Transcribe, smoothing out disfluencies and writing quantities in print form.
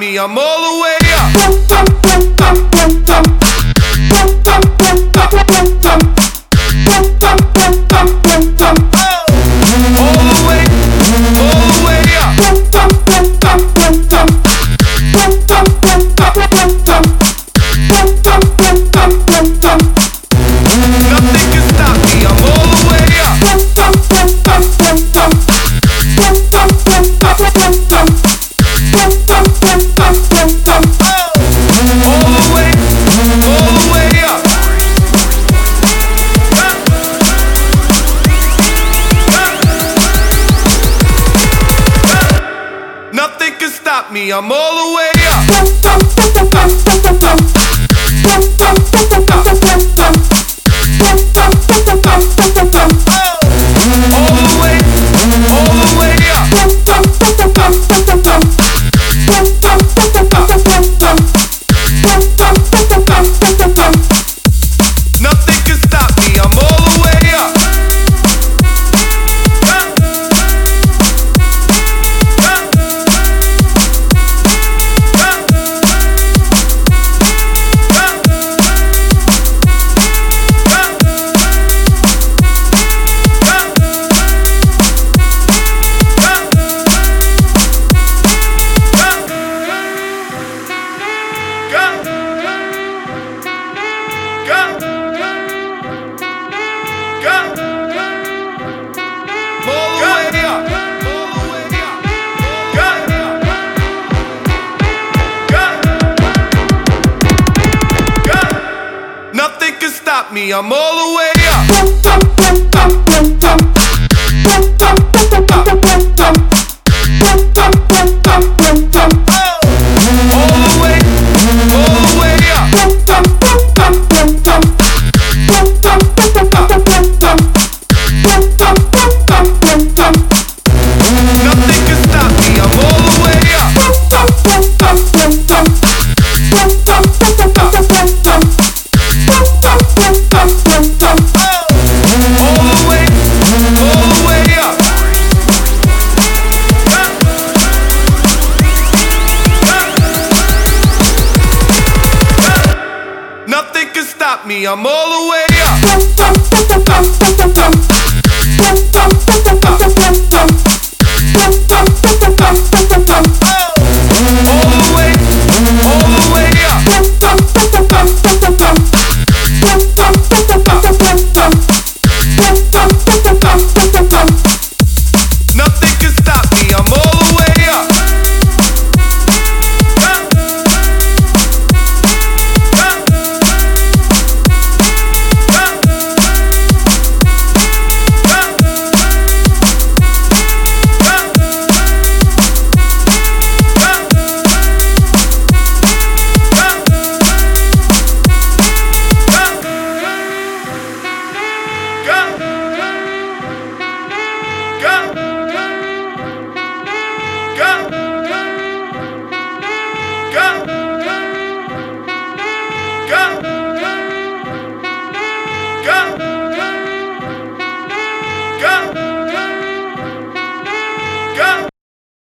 me, I'm all the way up. All the way up. Nothing can stop me, I'm all the way up. Nothing can stop me, I'm all the way up. Nothing can stop me, I'm all the way up. Nothing can stop me, I'm all the way up. Nothing can stop me, I'm all the way up. All the way up.